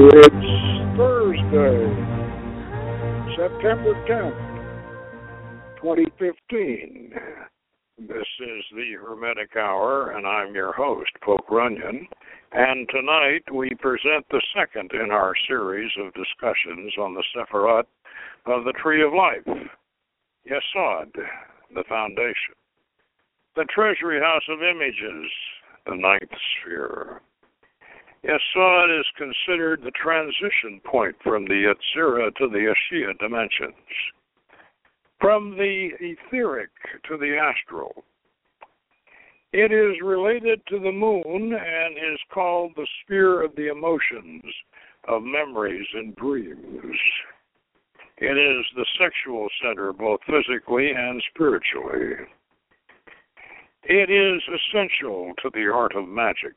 It's Thursday, September 10th, 2015. This is the Hermetic Hour, and I'm your host, Poke Runyon. And tonight we present the second in our series of discussions on the Sephirot of the Tree of Life, Yesod, the foundation, the Treasury House of Images, the ninth sphere. Yesod is considered the transition point from the Yetzirah to the Ashia dimensions, from the etheric to the astral. It is related to the moon and is called the sphere of the emotions, of memories and dreams. It is the sexual center, both physically and spiritually. It is essential to the art of magic.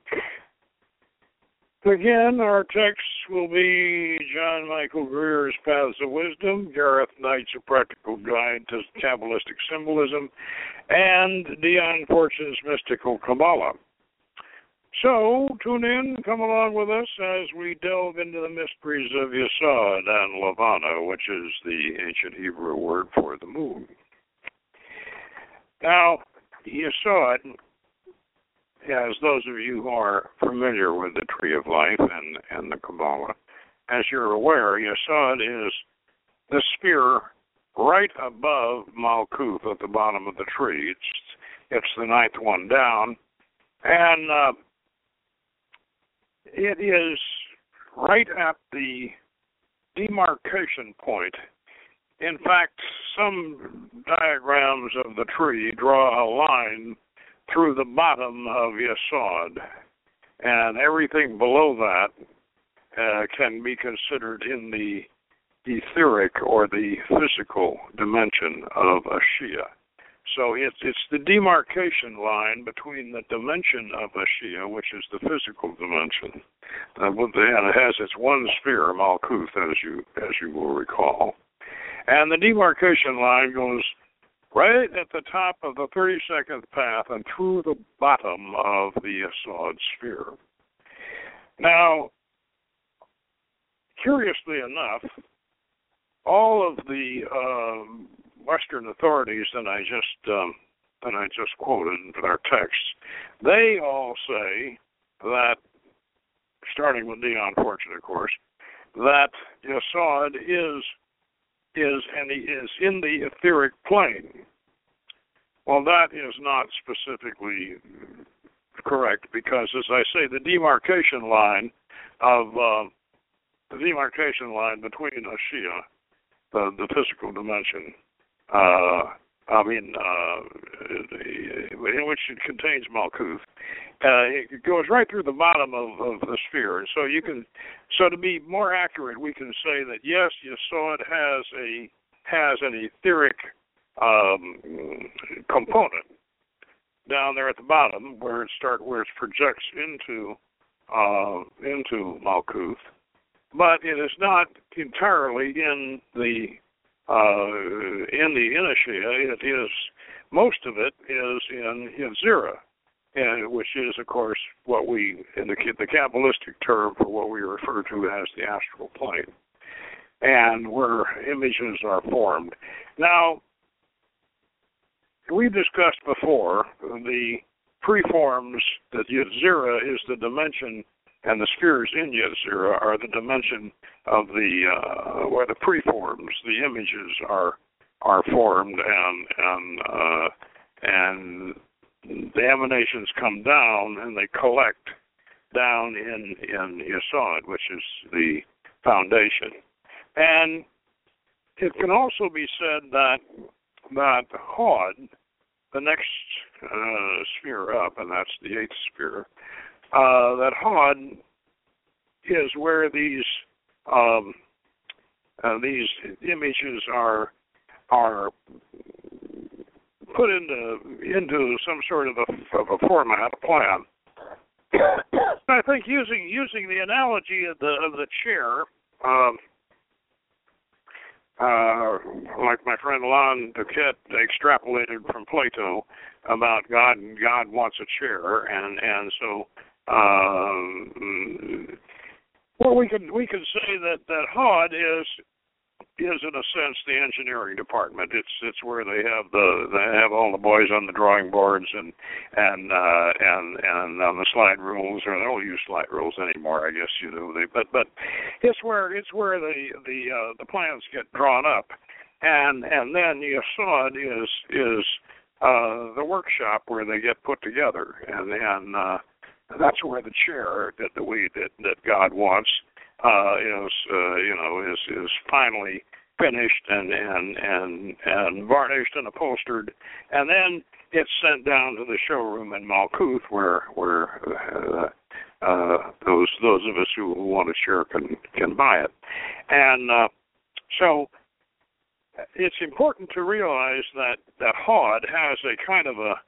Again, our texts will be John Michael Greer's Paths of Wisdom, Gareth Knight's A Practical Guide to Kabbalistic Symbolism, and Dion Fortune's Mystical Kabbalah. So, tune in, come along with us as we delve into the mysteries of Yesod and Levana, which is the ancient Hebrew word for the moon. Now, Yesod, as those of you who are familiar with the Tree of Life and the Kabbalah, as you're aware, Yesod is the sphere right above Malkuth at the bottom of the tree. It's the ninth one down, and it is right at the demarcation point. In fact, some diagrams of the tree draw a line through the bottom of Yesod, and everything below that can be considered in the etheric or the physical dimension of Ashia. So it's the demarcation line between the dimension of Ashia, which is the physical dimension, and it has its one sphere, Malkuth, as you will recall, and the demarcation line goes right at the top of the 32nd path and through the bottom of the Yesod sphere. Now, curiously enough, all of the Western authorities that I just quoted in our texts, they all say that, starting with Dion Fortune, of course, that Yesod is in the etheric plane. Well, that is not specifically correct because, as I say, the demarcation line between Ashia, the physical dimension, in which it contains Malkuth, it goes right through the bottom of the sphere. And so to be more accurate, we can say that yes, Yesod has an etheric component down there at the bottom where it projects into Malkuth, but it is not entirely in the Ashia. It is, most of it is in Yetzirah, which is, of course, what we, in the Kabbalistic term for what we refer to as the astral plane, and where images are formed. Now, we've discussed before the preforms that Yetzirah is the dimension, and the spheres in Yetzirah are the dimension of where the preforms, the images are formed, and the emanations come down and they collect down in Yesod, which is the foundation. And it can also be said that Hod, the next sphere up, and that's the eighth sphere, that Hod is where these images are put into some sort of a format, a plan. I think using the analogy of the chair, like my friend Lon Duquette extrapolated from Plato about God, and God wants a chair, and so Well, we could say that HOD is in a sense the engineering department. It's where they have all the boys on the drawing boards and on the slide rules, or they don't use slide rules anymore, I guess but it's where the plans get drawn up, and then Yesod is the workshop where they get put together, and that's where the chair that God wants is finally finished and varnished and upholstered, and then it's sent down to the showroom in Malkuth where those of us who want a chair can buy it, and so it's important to realize that HOD has a kind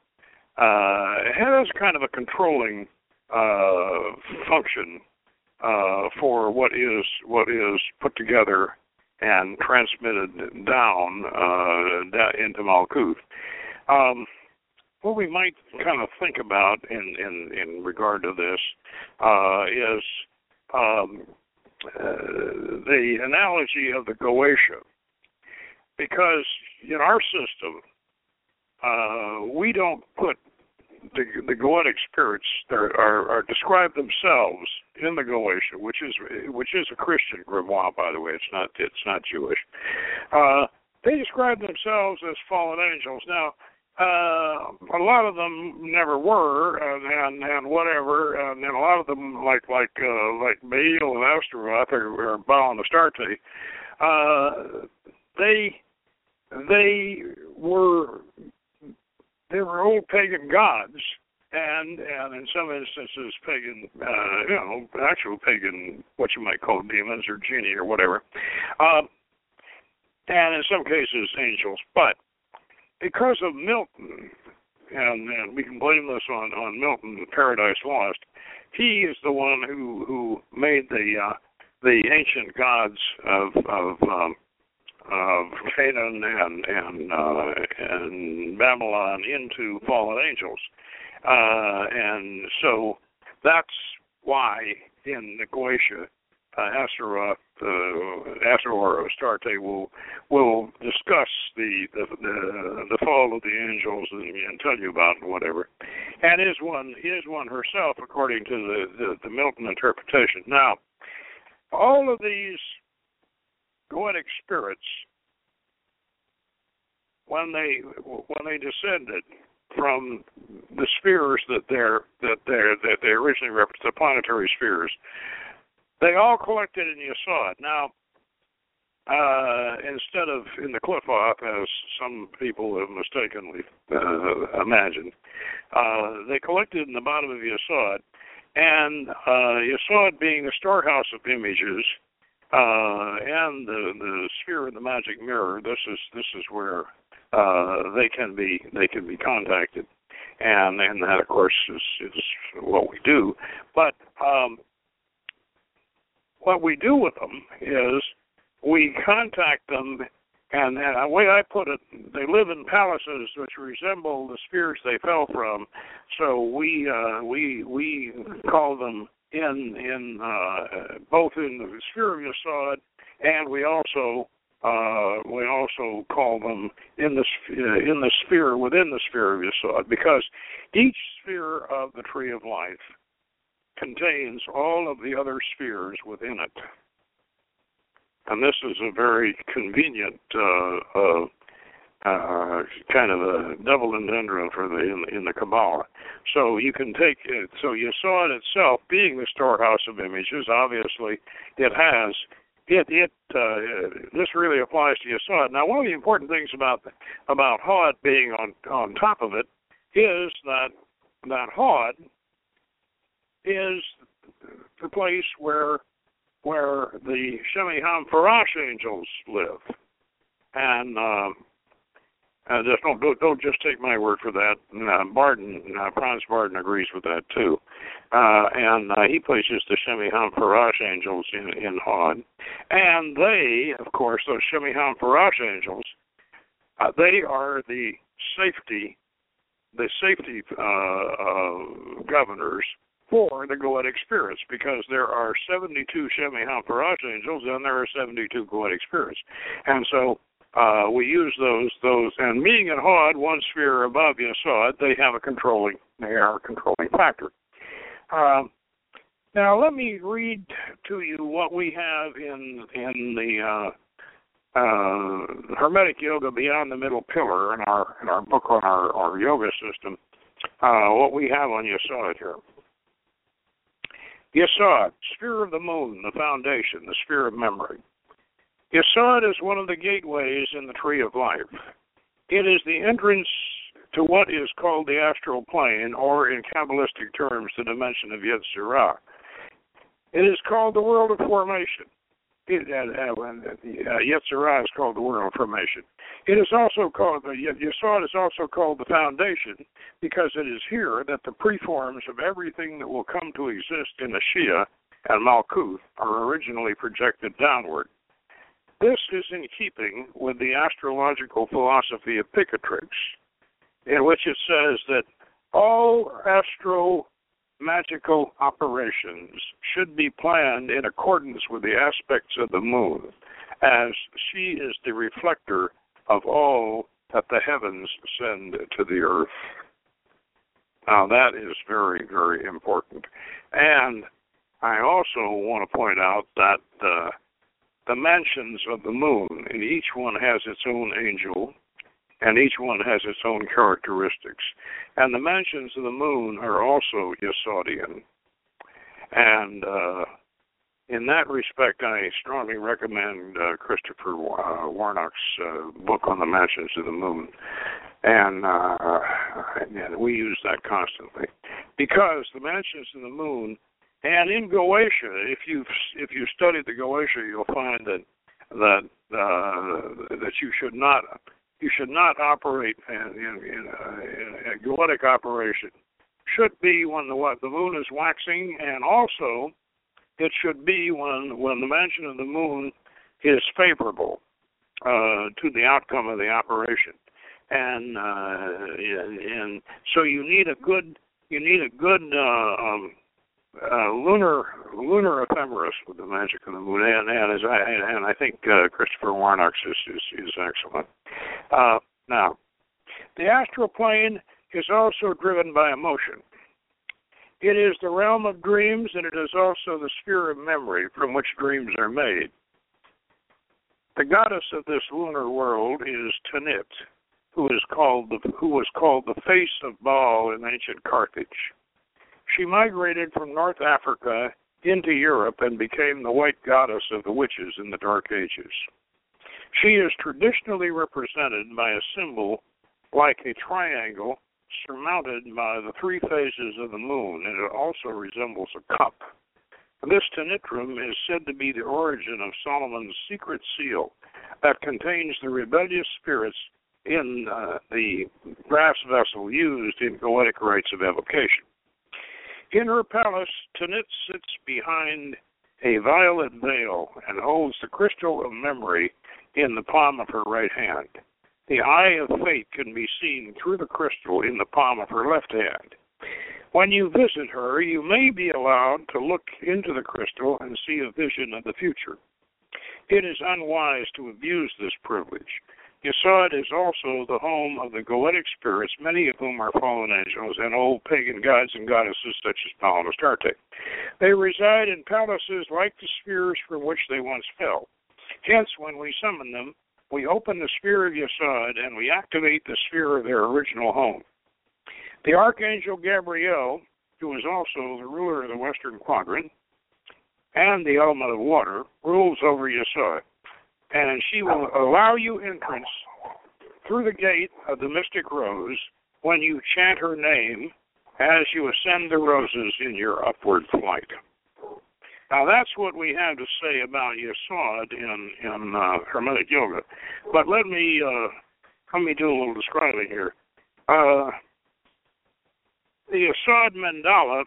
of a controlling function for what is put together and transmitted down into Malkuth. What we might kind of think about in regard to this is the analogy of the Goetia, because in our system we don't put the Goetic spirits are describe themselves in the Goetia, which is a Christian grimoire, by the way. It's not Jewish. They describe themselves as fallen angels. Now, a lot of them never were, and whatever, and then a lot of them, like Baal and Astaroth or Baal and Astarte, they were old pagan gods, and in some instances pagan, actual pagan, what you might call demons or genii or whatever, and in some cases angels. But because of Milton, and we can blame this on Milton, Paradise Lost, he is the one who made the ancient gods of Canaan and Babylon into fallen angels, and so that's why in the Goetia, Astaroth or Astarte will discuss the fall of the angels and tell you about it, whatever, and is one herself according to the Milton interpretation. Now, all of these Goetic spirits, when they descended from the spheres that they originally represented, the planetary spheres, they all collected in Yesod. Now, instead of in the Qliphoth, as some people have mistakenly imagined, they collected in the bottom of Yesod, and Yesod being the storehouse of images. And the sphere of the magic mirror. This is where they can be contacted, and that of course is what we do. But what we do with them is we contact them, and the way I put it, they live in palaces which resemble the spheres they fell from. So we call them in both in the sphere of Yesod, and we also call them in the sphere within the sphere of Yesod, because each sphere of the tree of life contains all of the other spheres within it, and this is a very convenient kind of a double entendre for in the Kabbalah. So you can take it. So Yesod itself, being the storehouse of images, obviously it has this really applies to Yesod. Now, one of the important things about HOD being on top of it is that HOD is the place where the Shemi HaMephorash angels live, and just don't just take my word for that. Franz Barden agrees with that too, and he places the Shemi HaMephorash angels in HOD, and they, of course, those Shemi HaMephorash angels, they are the safety governors for the Goetic spirits, because there are 72 Shemi-Hamparash angels and there are 72 Goetic spirits. And so we use those, and meeting at Hod, one sphere above Yesod, they are a controlling factor. Now let me read to you what we have in the Hermetic Yoga Beyond the Middle Pillar in our book on our yoga system. What we have on Yesod here. Yesod, sphere of the moon, the foundation, the sphere of memory. Yesod is one of the gateways in the tree of life. It is the entrance to what is called the astral plane, or in Kabbalistic terms, the dimension of Yetzirah. It is called the world of formation. Yetzirah is called the world of formation. It is also called, Yesod is also called the foundation, because it is here that the preforms of everything that will come to exist in Ashia and Malkuth are originally projected downward. This is in keeping with the astrological philosophy of Picatrix, in which it says that all astro-magical operations should be planned in accordance with the aspects of the moon, as she is the reflector of all that the heavens send to the earth. Now that is very, very important. And I also want to point out that the mansions of the moon, and each one has its own angel, and each one has its own characteristics. And the mansions of the moon are also Yesodian. And in that respect, I strongly recommend Christopher Warnock's book on the mansions of the moon. And we use that constantly. Because the mansions of the moon, and in Goetia, if you study the Goetia, you'll find that you should not operate in a Goetic operation. Should be when the moon is waxing, and also it should be when the mansion of the moon is favorable to the outcome of the operation. And so you need a good lunar ephemeris with the magic of the moon, and I think Christopher Warnock's is excellent. Now, the astral plane is also driven by emotion. It is the realm of dreams, and it is also the sphere of memory from which dreams are made. The goddess of this lunar world is Tanit, who was called the face of Baal in ancient Carthage. She migrated from North Africa into Europe and became the white goddess of the witches in the Dark Ages. She is traditionally represented by a symbol like a triangle surmounted by the three phases of the moon, and it also resembles a cup. This Tanitrum is said to be the origin of Solomon's secret seal that contains the rebellious spirits in the brass vessel used in Goetic rites of evocation. In her palace, Tanit sits behind a violet veil and holds the crystal of memory in the palm of her right hand. The eye of fate can be seen through the crystal in the palm of her left hand. When you visit her, you may be allowed to look into the crystal and see a vision of the future. It is unwise to abuse this privilege. Yesod is also the home of the Goetic spirits, many of whom are fallen angels and old pagan gods and goddesses such as Baal and Astarte. They reside in palaces like the spheres from which they once fell. Hence, when we summon them, we open the sphere of Yesod and we activate the sphere of their original home. The Archangel Gabriel, who is also the ruler of the Western Quadrant and the element of water, rules over Yesod. And she will allow you entrance through the gate of the mystic rose when you chant her name as you ascend the roses in your upward flight. Now, that's what we have to say about Yesod in Hermetic Yoga. But let me do a little describing here. The Yesod mandala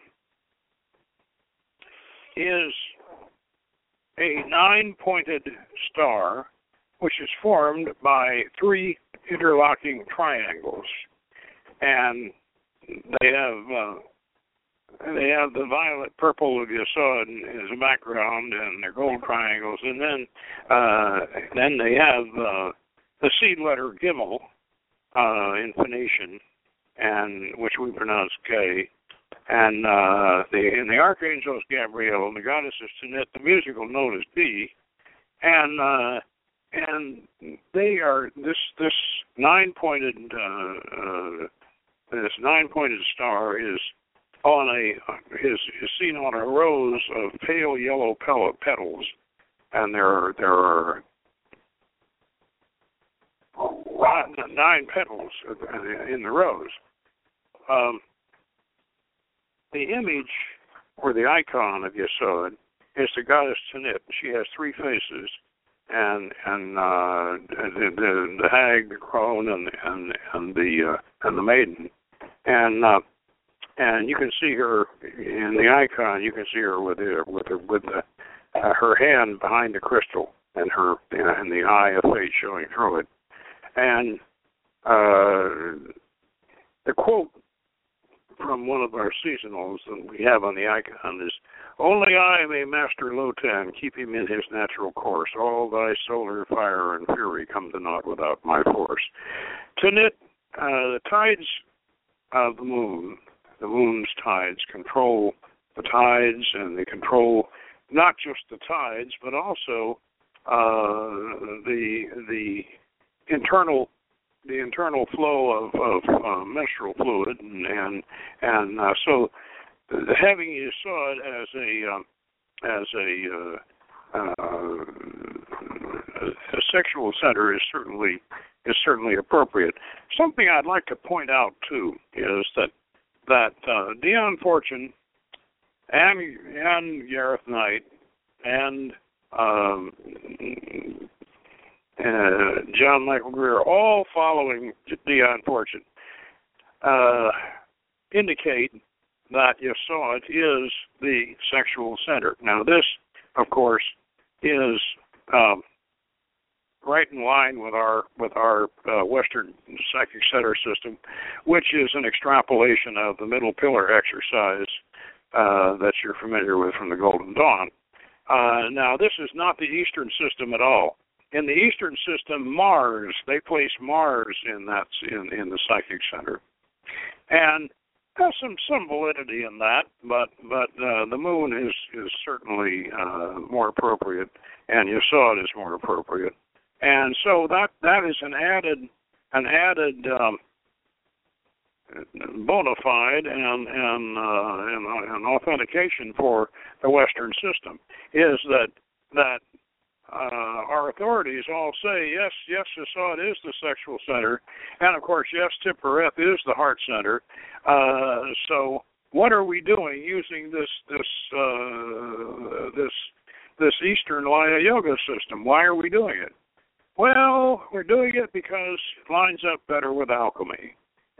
is a 9-pointed star, which is formed by 3 interlocking triangles, and they have they have the violet purple of Yesod as a background, and their gold triangles, and then they have the seed letter Gimel in Phoenician, and which we pronounce K, and the archangel is Gabriel, and the goddess is Tanit. The musical note is B, and they are this nine-pointed star is is seen on a rose of pale yellow petals, and there are 9 petals in the rose. The image or the icon of Yesod is the goddess Tanit. She has 3 faces, and the hag, the crone, and the maiden, and you can see her in the icon. You can see her with her hand behind the crystal, and the eye of fate showing through it. And the quote from one of our seasonals that we have on the icon is, "Only I may master Lotan, keep him in his natural course. All thy solar fire and fury come to naught without my force." Tanit, the tides of the moon's tides control the tides, and they control not just the tides, but also the internal flow of menstrual fluid, and so having Yesod as a sexual center is certainly appropriate. Something I'd like to point out too is that Dion Fortune and Gareth Knight and John Michael Greer, all following Dion Fortune, indicate that Yesod is the sexual center. Now, this, of course, is right in line with our Western psychic center system, which is an extrapolation of the middle pillar exercise that you're familiar with from the Golden Dawn. Now, this is not the Eastern system at all. In the Eastern system, they place Mars in the psychic center, and there's some validity in that, but the moon is certainly more appropriate, and Yesod is more appropriate, and so that is an added bona fide and authentication for the Western system is that our authorities all say, yes, Yesod is the sexual center, and of course, yes, Tiphereth is the heart center. So, what are we doing using this Eastern Laya Yoga system? Why are we doing it? Well, we're doing it because it lines up better with alchemy,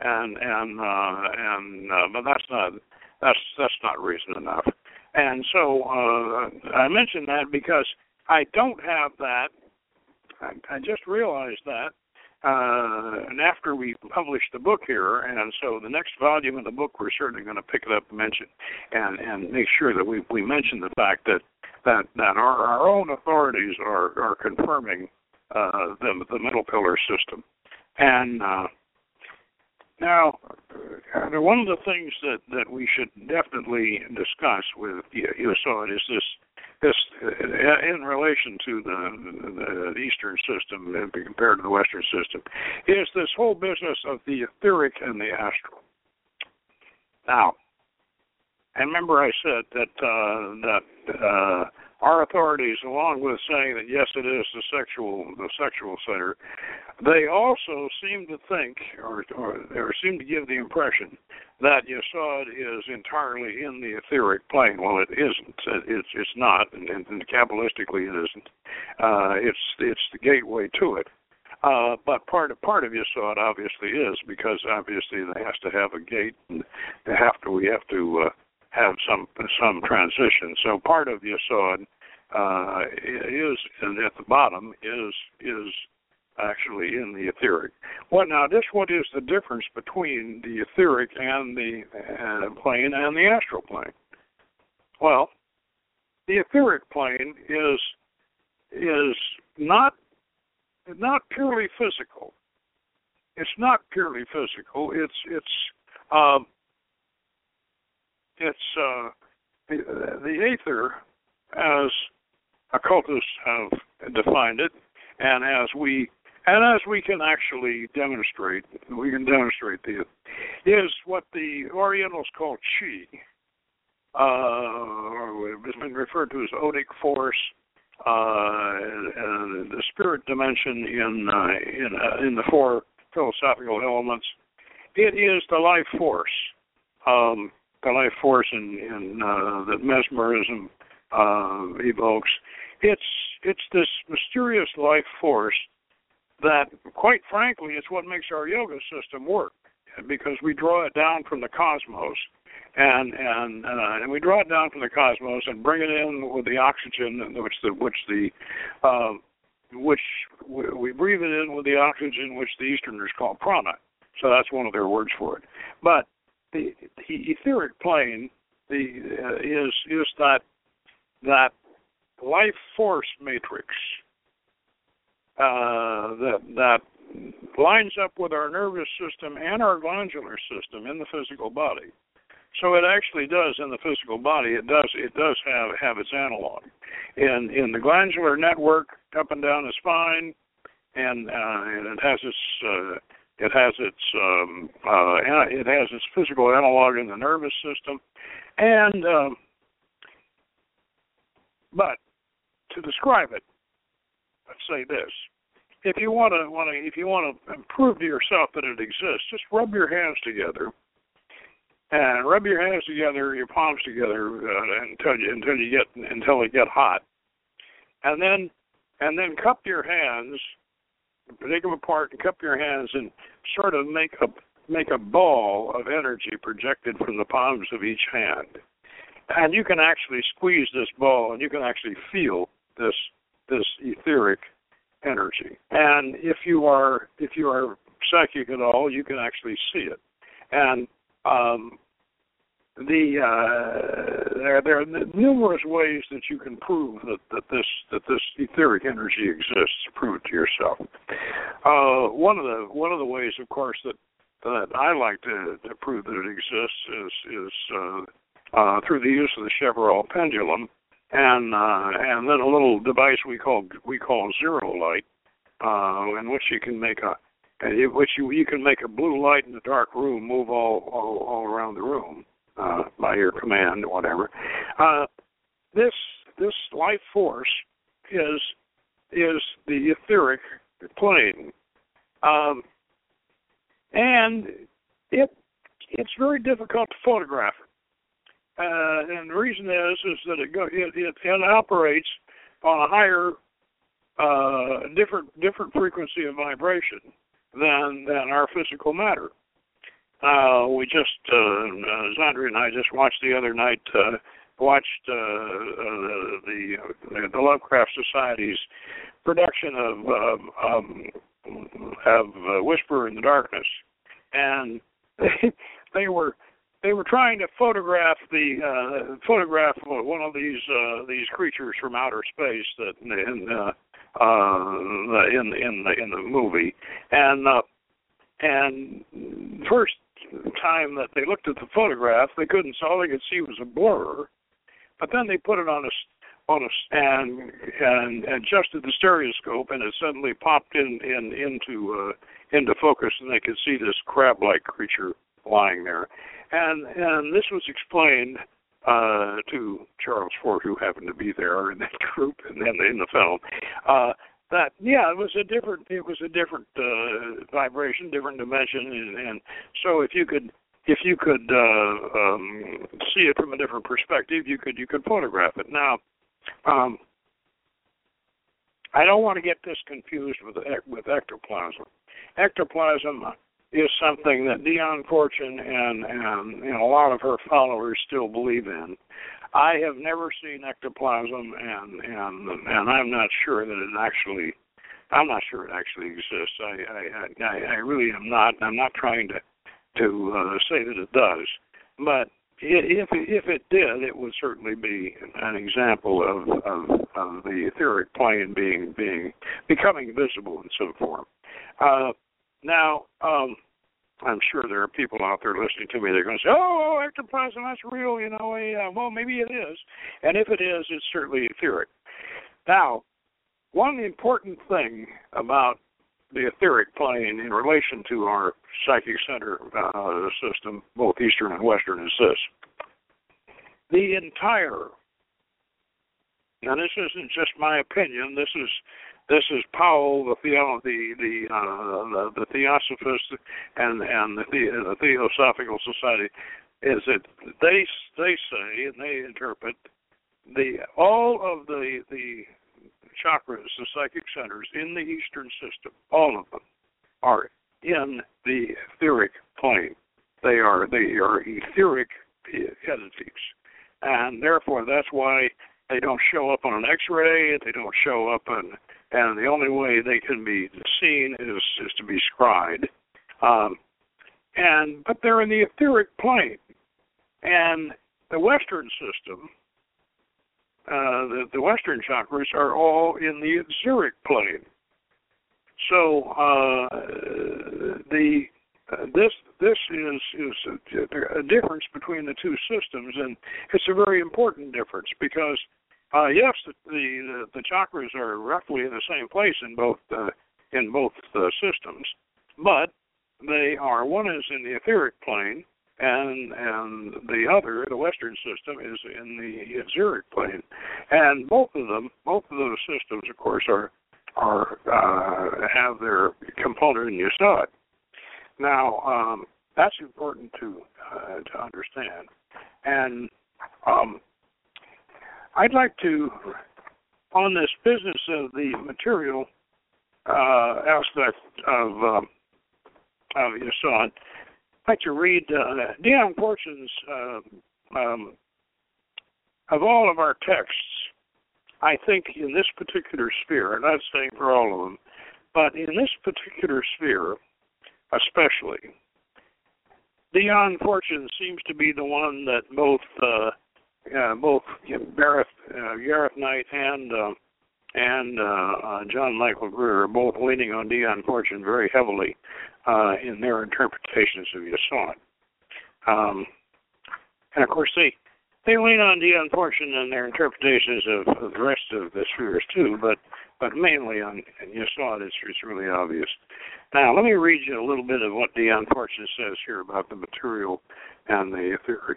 but that's not reason enough. And so I mention that because I don't have that. I just realized that, and after we published the book here, and so the next volume of the book, we're certainly going to pick it up and mention, and make sure that we mention the fact that our own authorities are confirming the middle pillar system. And now, one of the things that we should definitely discuss with Yesod is this in relation to the Eastern system and compared to the Western system, is this whole business of the etheric and the astral. Now, and remember I said that our authorities, along with saying that yes, it is the sexual center, they also seem to think, or seem to give the impression that Yesod is entirely in the etheric plane. Well, it isn't. It's not, and Kabbalistically it isn't. It's the gateway to it. But part of Yesod obviously is, because obviously it has to have a gate, and we have to have some transition. So part of Yesod is, and at the bottom is actually, in the etheric. What is the difference between the etheric and the plane and the astral plane? Well, the etheric plane is not purely physical. It's not purely physical. It's the ether, as occultists have defined it, and as we can actually demonstrate, is what the Orientals call chi. It's been referred to as odic force, the spirit dimension in the four philosophical elements. It is the life force, that mesmerism evokes. It's this mysterious life force that, quite frankly, is what makes our yoga system work, because we draw it down from the cosmos, and we draw it down from the cosmos and bring it in with the oxygen, which we breathe it in with the oxygen, which the Easterners call prana. So that's one of their words for it. But the etheric plane is that life force matrix that lines up with our nervous system and our glandular system in the physical body. So it actually does, in the physical body, it does have its analog in the glandular network up and down the spine, and it has its physical analog in the nervous system, and but to describe it, let's say this: if you want to prove to yourself that it exists, just rub your hands together. And rub your hands together, your palms together, until they get hot, and then cup your hands, take them apart, and cup your hands, and sort of make a ball of energy projected from the palms of each hand. And you can actually squeeze this ball, and you can actually feel this etheric energy. And if you are psychic at all, you can actually see it. And there are numerous ways that you can prove that this etheric energy exists. Prove it to yourself. One of the ways, of course, that I like to prove that it exists is through the use of the Chevreul pendulum, and then a little device we call zero light, in which you can make a blue light in the dark room move all around the room by your command or whatever. This life force is the etheric plane, and it's very difficult to photograph it. And the reason is that it operates on a higher, different frequency of vibration than our physical matter. We just Zandri and I just watched the other night the Lovecraft Society's production of Whisper in the Darkness, and they were trying to photograph one of these creatures from outer space that in the movie, and first time that they looked at the photograph, all they could see was a blur, but then they put it on a stand and adjusted the stereoscope, and it suddenly popped into focus, and they could see this crab-like creature lying there. And this was explained to Charles Fort, who happened to be there in that group and in the film, that it was a different vibration, different dimension, and so if you could see it from a different perspective, you could photograph it. Now, I don't want to get this confused with ectoplasm. Ectoplasm is something that Dion Fortune and a lot of her followers still believe in. I have never seen ectoplasm, and I'm not sure that it actually I'm not sure it actually exists. I really am not. I'm not trying to say that it does, but if it did, it would certainly be an example of the etheric plane becoming visible in some form. Now, I'm sure there are people out there listening to me. They're going to say, "Oh, ectoplasm, that's real." Well, maybe it is, and if it is, it's certainly etheric. Now, one important thing about the etheric plane in relation to our psychic center system, both Eastern and Western, is this: the entire, and this isn't just my opinion. This is Powell, the Theosophist, and the Theosophical Society. Is that they say and they interpret all of the chakras, the psychic centers in the Eastern system, all of them are in the etheric plane. They are etheric entities, and therefore that's why they don't show up on an X-ray. They don't show up and the only way they can be seen is to be scryed. But they're in the etheric plane, and the Western system. The Western chakras are all in the etheric plane. So this is a difference between the two systems, and it's a very important difference because yes, the chakras are roughly in the same place in both systems, but they are, one is in the etheric plane, and the other, the Western system, is in the etheric plane, and both of those systems, of course, have their component in Yesod. Now, that's important to understand, and I'd like to, on this business of the material aspect of Yesod, I'd like to read Dion Fortune's, of all of our texts, I think in this particular sphere, I'm not saying for all of them, but in this particular sphere especially, Dion Fortune seems to be the one that both Gareth Knight and John Michael Greer are both leaning on Dion Fortune very heavily in their interpretations of Yesod. And of course, they lean on Dion Fortune in their interpretations of the rest of the spheres too, but mainly on Yesod, it's really obvious. Now, let me read you a little bit of what Dion Fortune says here about the material and the etheric.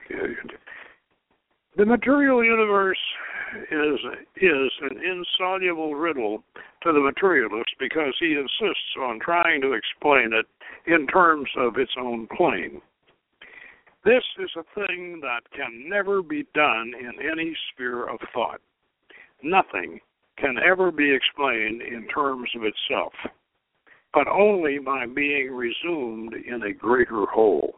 The material universe is an insoluble riddle to the materialist because he insists on trying to explain it in terms of its own plane. This is a thing that can never be done in any sphere of thought. Nothing can ever be explained in terms of itself, but only by being resumed in a greater whole.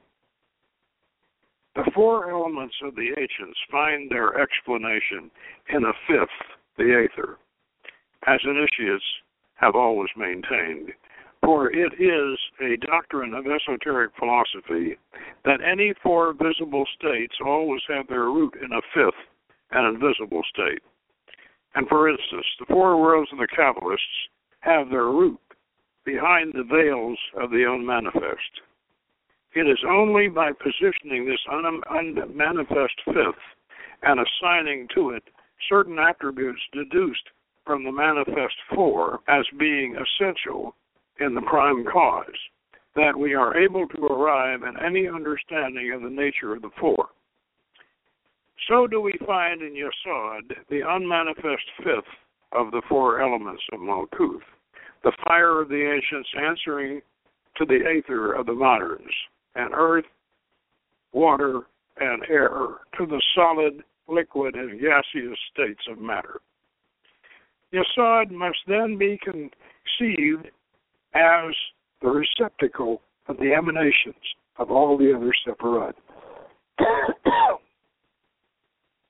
The four elements of the ancients find their explanation in a fifth, the aether, as initiates have always maintained. For it is a doctrine of esoteric philosophy that any four visible states always have their root in a fifth, an invisible state. And for instance, the four worlds of the Kabbalists have their root behind the veils of the unmanifest. It is only by positioning this unmanifest fifth and assigning to it certain attributes deduced from the manifest four as being essential in the prime cause that we are able to arrive at any understanding of the nature of the four. So do we find in Yesod the unmanifest fifth of the four elements of Malkuth, the fire of the ancients answering to the aether of the moderns, and earth, water, and air to the solid, liquid, and gaseous states of matter. Yesod must then be conceived as the receptacle of the emanations of all the other separate.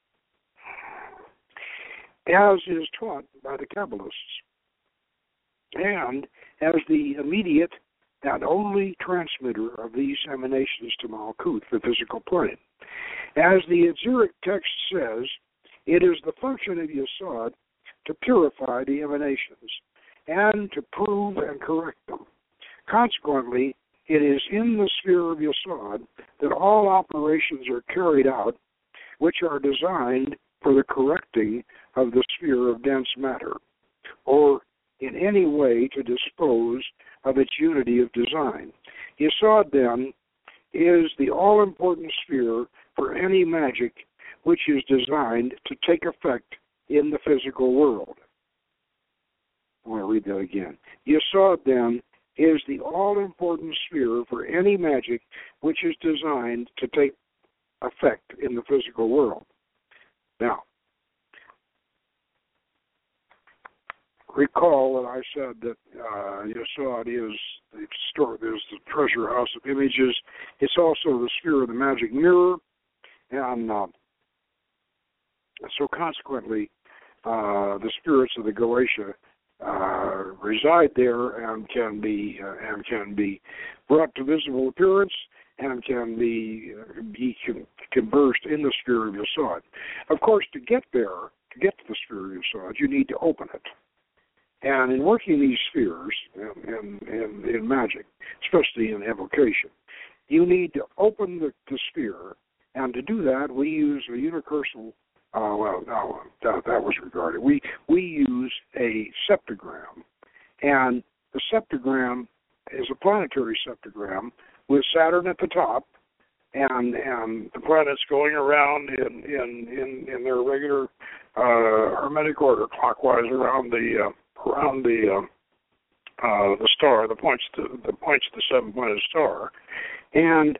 As is taught by the Kabbalists. and as the immediate and only transmitter of these emanations to Malkuth, the physical plane. As the Etheric text says, it is the function of Yesod to purify the emanations and to prove and correct them. Consequently, it is in the sphere of Yesod that all operations are carried out which are designed for the correcting of the sphere of dense matter, or in any way to dispose of its unity of design. Yesod, then, is the all-important sphere for any magic which is designed to take effect in the physical world. I want to read that again. Yesod, then, is the all-important sphere for any magic which is designed to take effect in the physical world. Now, recall that I said that Yesod is the treasure house of images. It's also the sphere of the magic mirror, and so consequently, the spirits of the Galatia reside there and can be brought to visible appearance and can be conversed in the sphere of Yesod. Of course, to get there, to get to the sphere of Yesod, you need to open it. And in working these spheres in magic, especially in evocation, you need to open the sphere, and to do that, we use a universal. That was regarded. We use a septagram, and the septagram is a planetary septagram with Saturn at the top, and the planets going around in their regular hermetic order, clockwise around the star, the points of the seven-pointed star, and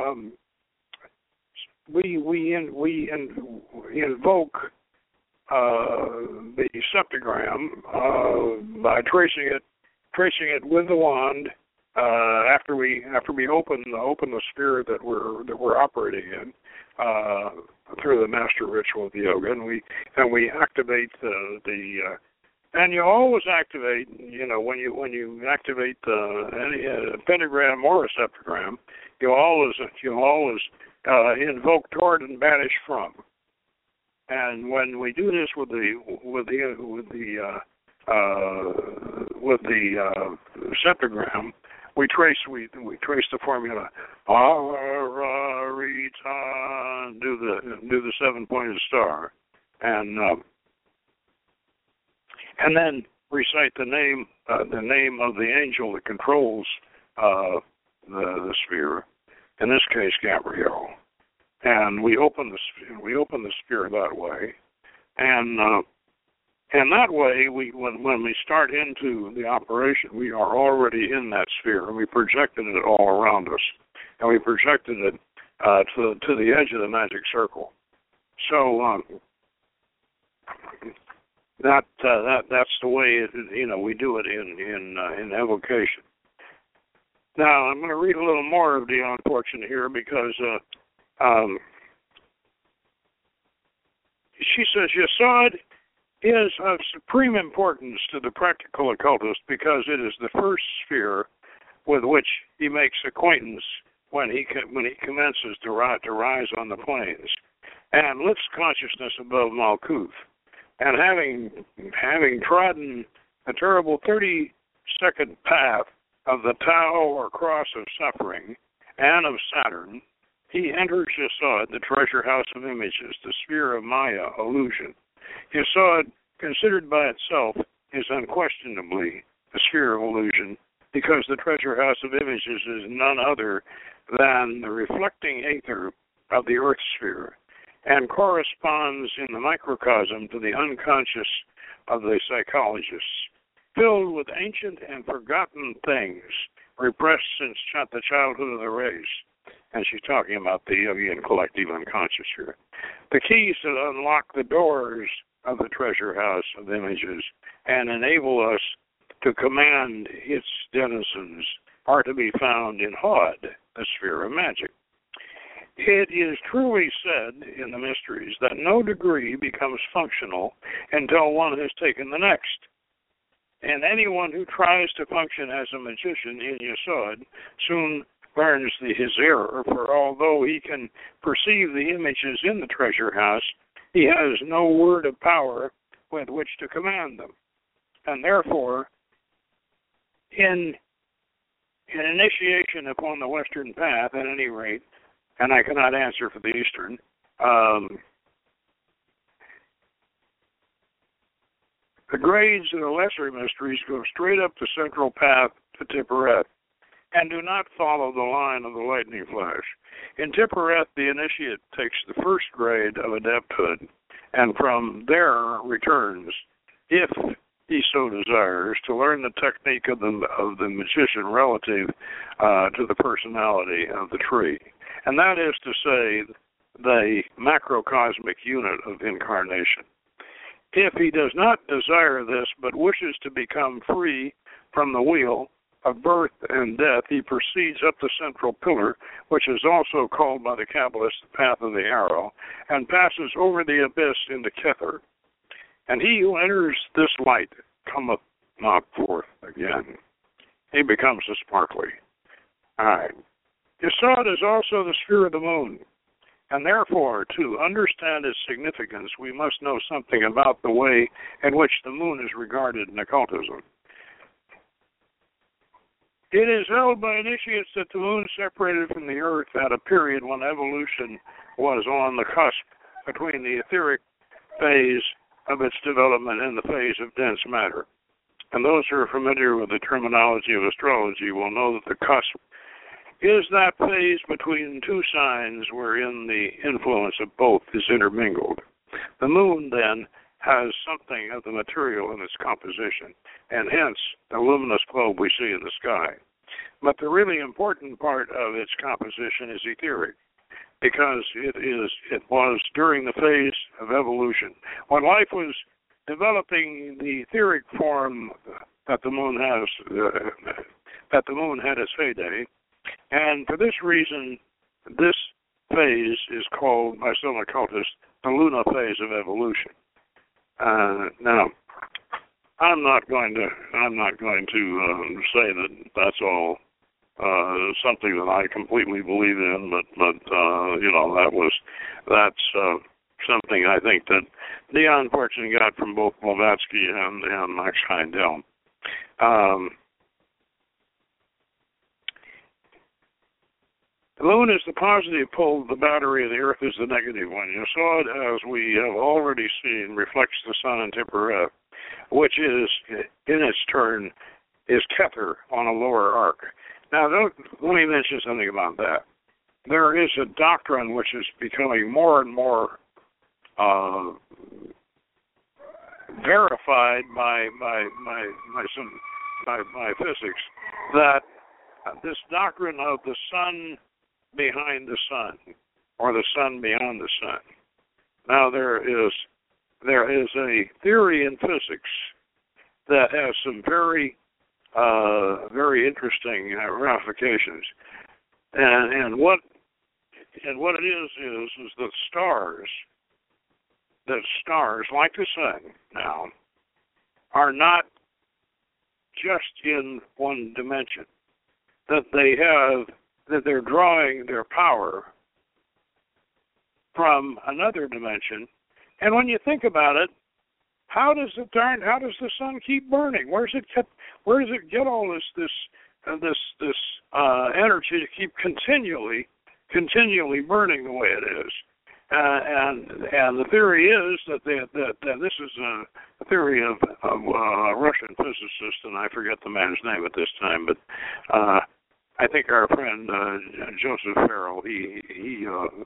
we invoke the septagram by tracing it with the wand after we open the sphere that we're operating in through the master ritual of the yoga, and we activate the and you always activate, when you activate any pentagram or a septagram, you always invoke toward and banish from. And when we do this with the septagram, we trace the formula. Do the seven-pointed star, and then recite the name of the angel that controls the sphere. In this case, Gabriel. And we open the sphere that way, and that way, when we start into the operation, we are already in that sphere, and we projected it all around us, and we projected it to the edge of the magic circle. So that's the way we do it in evocation. Now I'm going to read a little more of Dion Fortune here because she says Yesod is of supreme importance to the practical occultist because it is the first sphere with which he makes acquaintance when he commences to rise on the planes and lifts consciousness above Malkuth. And having trodden a terrible 30-second path of the Tao or cross of suffering and of Saturn, he enters Yesod, the treasure house of images, the sphere of Maya, illusion. Yesod, considered by itself, is unquestionably a sphere of illusion because the treasure house of images is none other than the reflecting aether of the earth sphere and corresponds in the microcosm to the unconscious of the psychologists, filled with ancient and forgotten things repressed since the childhood of the race. And she's talking about the Jungian collective unconscious here. The keys that unlock the doors of the treasure house of images and enable us to command its denizens are to be found in Hod, the sphere of magic. It is truly said in the mysteries that no degree becomes functional until one has taken the next. And anyone who tries to function as a magician in Yesod soon learns his error, for although he can perceive the images in the treasure house, he has no word of power with which to command them. And therefore, in initiation upon the Western path, at any rate, and I cannot answer for the Eastern, the grades of the lesser mysteries go straight up the central path to Tiphereth and do not follow the line of the lightning flash. In Tiphereth, the initiate takes the first grade of adepthood and from there returns, if he so desires, to learn the technique of the magician relative to the personality of the tree. And that is to say, the macrocosmic unit of incarnation. If he does not desire this, but wishes to become free from the wheel of birth and death, he proceeds up the central pillar, which is also called by the Kabbalists the path of the arrow, and passes over the abyss into Kether. And he who enters this light cometh not forth again. He becomes a sparkly. All right. Yesod is also the sphere of the moon. And therefore, to understand its significance, we must know something about the way in which the moon is regarded in occultism. It is held by initiates that the moon separated from the earth at a period when evolution was on the cusp between the etheric phase of its development and the phase of dense matter. And those who are familiar with the terminology of astrology will know that the cusp is that phase between two signs wherein the influence of both is intermingled. The moon, then, has something of the material in its composition, and hence the luminous globe we see in the sky. But the really important part of its composition is etheric, because it was during the phase of evolution, when life was developing the etheric form that the moon had its heyday. And for this reason, this phase is called by some occultists the lunar phase of evolution. Now, I'm not going to say that that's all something that I completely believe in, but that's something I think that Dion Fortune got from both Blavatsky and Max Heindel. The moon is the positive pole of the battery, the earth is the negative one. Yesod, as we have already seen, reflects the sun in Tiphereth, which is, in its turn, is Kether on a lower arc. Now, let me mention something about that. There is a doctrine which is becoming more and more verified by physics, that this doctrine of the sun behind the sun, or the sun beyond the sun. Now there is a theory in physics that has some very interesting ramifications, and what it is that stars like the sun now are not just in one dimension, that they're drawing their power from another dimension. And when you think about it, how does the sun keep burning? Where does it get all this energy to keep continually burning the way it is? And the theory is that this is a theory of a Russian physicist, and I forget the man's name at this time, but I think our friend Joseph Farrell, he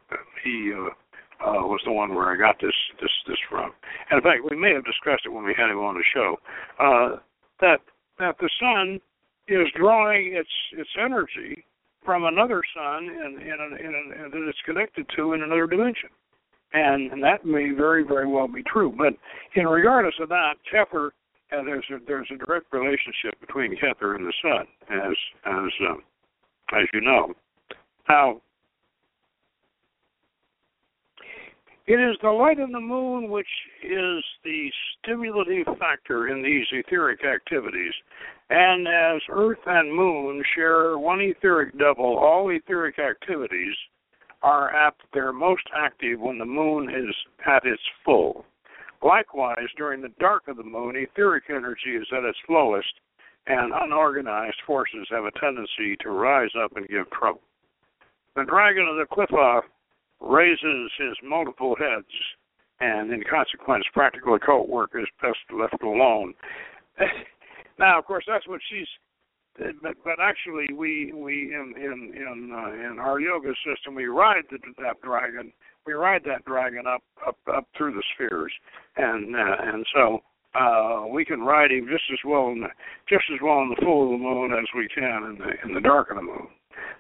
was the one where I got this from. And in fact, we may have discussed it when we had him on the show. That the sun is drawing its energy from another sun and that it's connected to in another dimension, and that may very, very well be true. But in regardless of that, Kether, there's a direct relationship between Kether and the sun, as you know. Now, it is the light of the moon which is the stimulative factor in these etheric activities. And as Earth and Moon share one etheric double, all etheric activities are at their most active when the Moon is at its full. Likewise, during the dark of the Moon, etheric energy is at its lowest, and unorganized forces have a tendency to rise up and give trouble. The dragon of the Qliphoth raises his multiple heads, and in consequence, practical occult work is best left alone. Now, of course, that's what she's. But actually, we in our yoga system, we ride that dragon. We ride that dragon up through the spheres, and so we can ride him just as well in the full of the moon as we can in the dark of the moon.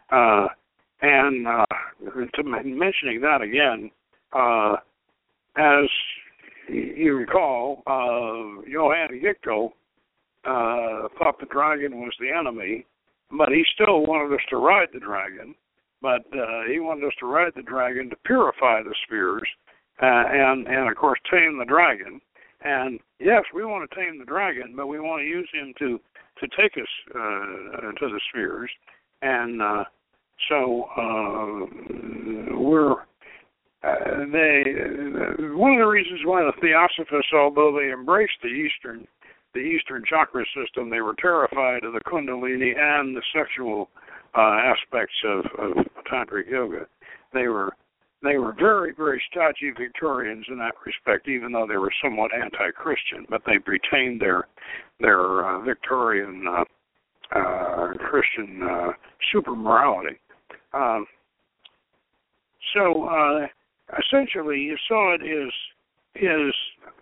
To mentioning that again, as you recall, Johann Gichtel thought the dragon was the enemy, but he still wanted us to ride the dragon. But he wanted us to ride the dragon to purify the spheres and of course, tame the dragon. And yes, we want to tame the dragon, but we want to use him to take us to the spheres. And so we're one of the reasons why the Theosophists, although they embraced the Eastern chakra system, they were terrified of the Kundalini and the sexual aspects of tantric yoga. They were very, very stodgy Victorians in that respect, even though they were somewhat anti-Christian, but they retained their Victorian Christian super morality. So essentially, Yesod is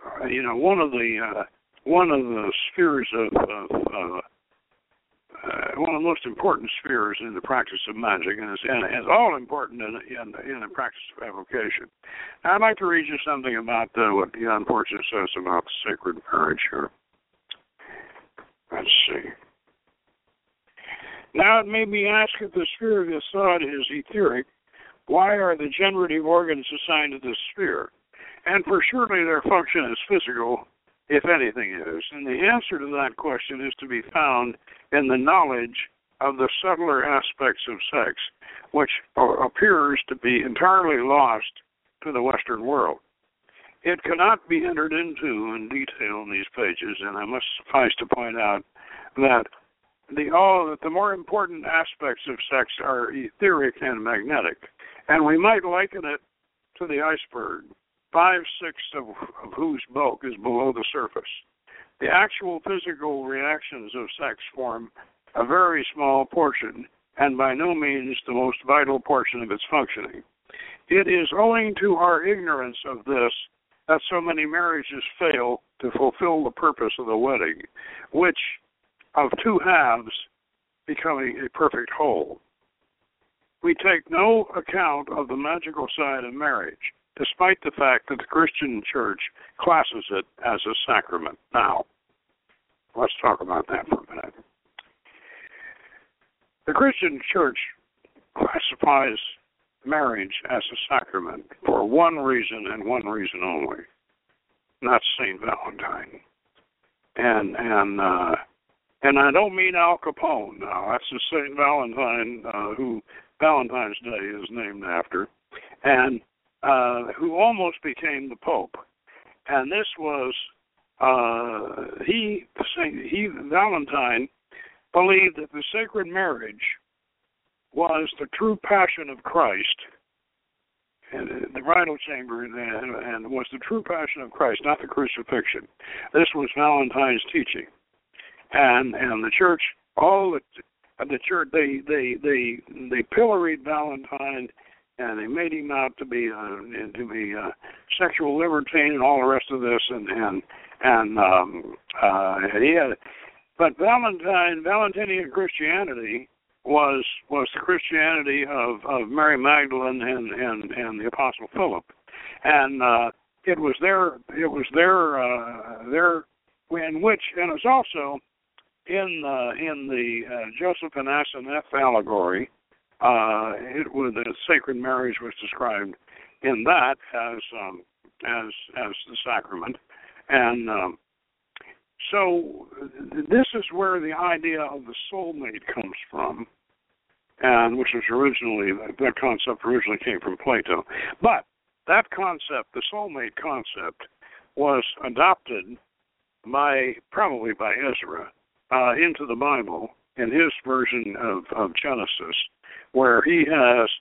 one of the spheres of one of the most important spheres in the practice of magic, and is all important in the practice of evocation. Now, I'd like to read you something about what Jan Porges says about the sacred marriage here. Let's see. Now, it may be asked if the sphere of Yesod is etheric, why are the generative organs assigned to this sphere? And for surely their function is physical, if anything is. And the answer to that question is to be found in the knowledge of the subtler aspects of sex, which appears to be entirely lost to the Western world. It cannot be entered into in detail in these pages, and I must suffice to point out that the more important aspects of sex are etheric and magnetic, and we might liken it to the iceberg, 5/6 of whose bulk is below the surface. The actual physical reactions of sex form a very small portion, and by no means the most vital portion of its functioning. It is owing to our ignorance of this that so many marriages fail to fulfill the purpose of the wedding, which of two halves becoming a perfect whole. We take no account of the magical side of marriage, despite the fact that the Christian church classes it as a sacrament. Now, let's talk about that for a minute. The Christian church classifies marriage as a sacrament for one reason and one reason only, and that's St. Valentine. And I don't mean Al Capone now. That's the St. Valentine who Valentine's Day is named after, and who almost became the Pope. And this was Valentine believed that the sacred marriage was the true passion of Christ, and the bridal chamber, and was the true passion of Christ, not the crucifixion. This was Valentine's teaching, and the church, the church, they pilloried Valentine, and they made him out to be a sexual libertine and all the rest of this, but Valentinian Christianity was the Christianity of Mary Magdalene and the Apostle Philip, and it was their in which, and it's also in the Joseph and Asenath allegory. The sacred marriage was described in that as the sacrament, And so this is where the idea of the soulmate comes from, and which was originally, that concept originally came from Plato. But that concept, the soulmate concept, was adopted probably by Ezra into the Bible in his version of Genesis, where he has,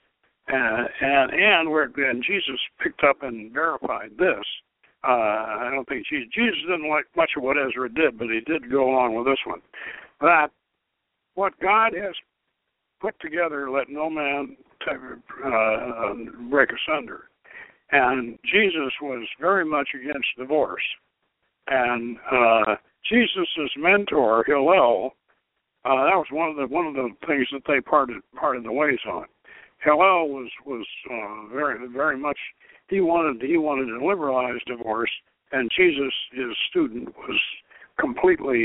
and Jesus picked up and verified this. I don't think Jesus didn't like much of what Ezra did, but he did go along with this one. That what God has put together, let no man break asunder. And Jesus was very much against divorce. And Jesus' mentor, Hillel, that was one of the things that they parted the ways on. Hillel was very, very much, he wanted to liberalize divorce, and Jesus, his student, was completely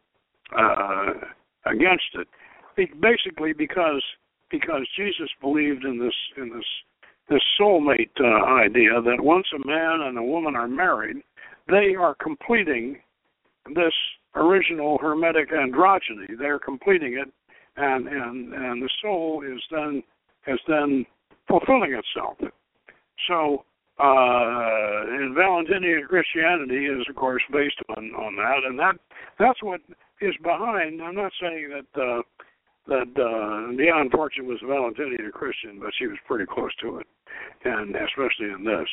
against it. Basically, because Jesus believed in this soulmate idea that once a man and a woman are married, they are completing this original Hermetic androgyny. They're completing it, and the soul is then fulfilling itself. So, and Valentinian Christianity is, of course, based on that, and that's what is behind. I'm not saying that Dion Fortune was a Valentinian Christian, but she was pretty close to it, and especially in this.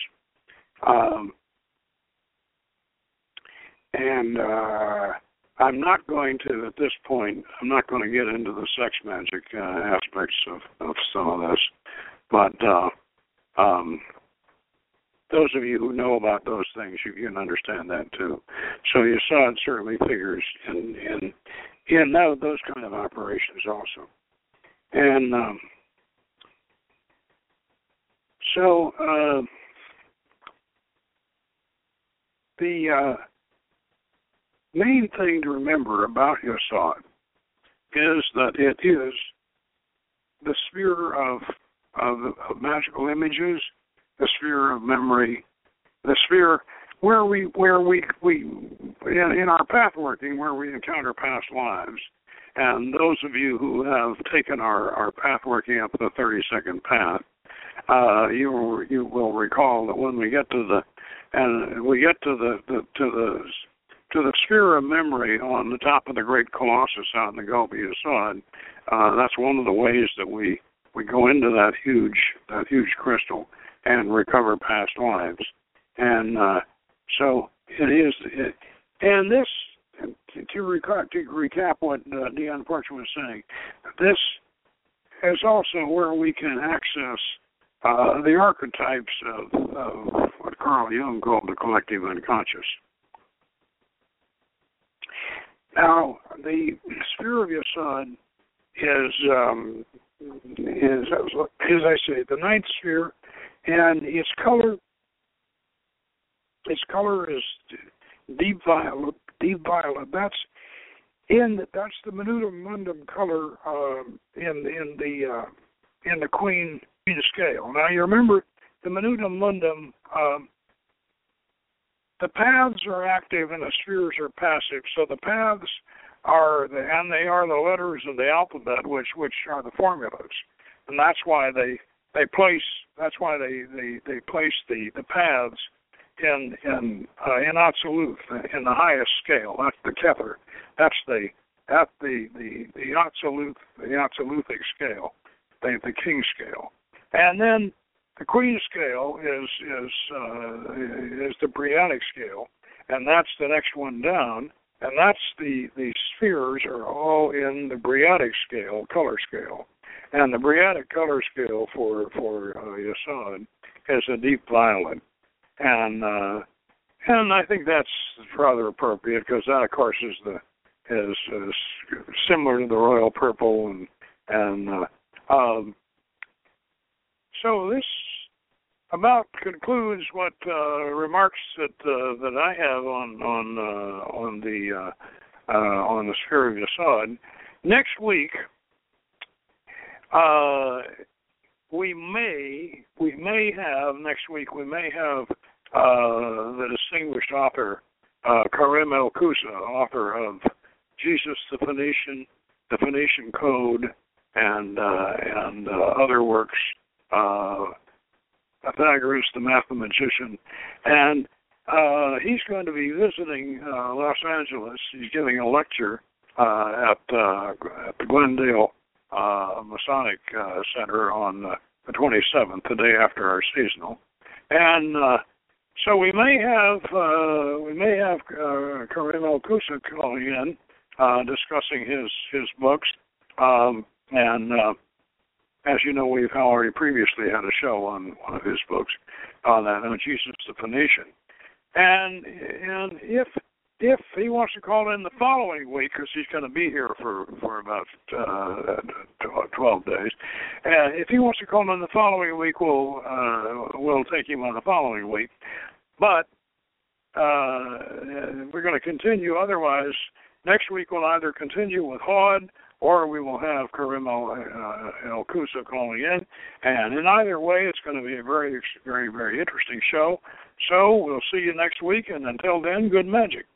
I'm not going to, at this point, I'm not going to get into the sex magic aspects of some of this, but those of you who know about those things, you can understand that too. So Yesod certainly figures in those kind of operations also. And the main thing to remember about Yesod is that it is the sphere of magical images, the sphere of memory, the sphere where we in our path working, where we encounter past lives. And those of you who have taken our path working up the 30-second path, you will recall that when we get to the sphere of memory on the top of the great Colossus out in the Gulf of Yesod, that's one of the ways that we go into that huge crystal and recover past lives. And so it is, and this, to recap what Dion Fortune was saying, this is also where we can access the archetypes of what Carl Jung called the collective unconscious. Now, the sphere of Yesod is, as I say, the ninth sphere, and its color is deep violet. That's the Minutum Mundum color in the Queen scale. Now you remember the Minutum Mundum. The paths are active and the spheres are passive. So the paths are they are the letters of the alphabet, which are the formulas, and that's why they place the paths in Atziluth, in the highest scale. That's the Kether. That's the Atziluth, the Atziluthic scale, the king scale, and then the Queen scale is the Briatic scale, and that's the next one down, and that's the spheres are all in the Briatic scale, color scale, and the Briatic color scale for Yesod is a deep violet, and I think that's rather appropriate because that, of course, is similar to the royal purple, and so this about concludes what remarks that I have on the sphere of Yesod. Next week, we may have the distinguished author Karim El-Kousa, author of Jesus the Phoenician Code, and other works, Pythagoras the Mathematician, and he's going to be visiting Los Angeles. He's giving a lecture at the Glendale Masonic Center on the 27th, the day after our seasonal, and so we may have Karim El-Kousa calling in, discussing his books, and as you know, we've already previously had a show on one of his books on that, on Jesus the Phoenician, and if he wants to call in the following week, because he's going to be here for about 12 days, if he wants to call in the following week, we'll take him on the following week. But we're going to continue. Otherwise, next week we'll either continue with Hod, or we will have Karim El-Kousa calling in. And in either way, it's going to be a very, very, very interesting show. So we'll see you next week. And until then, good magic.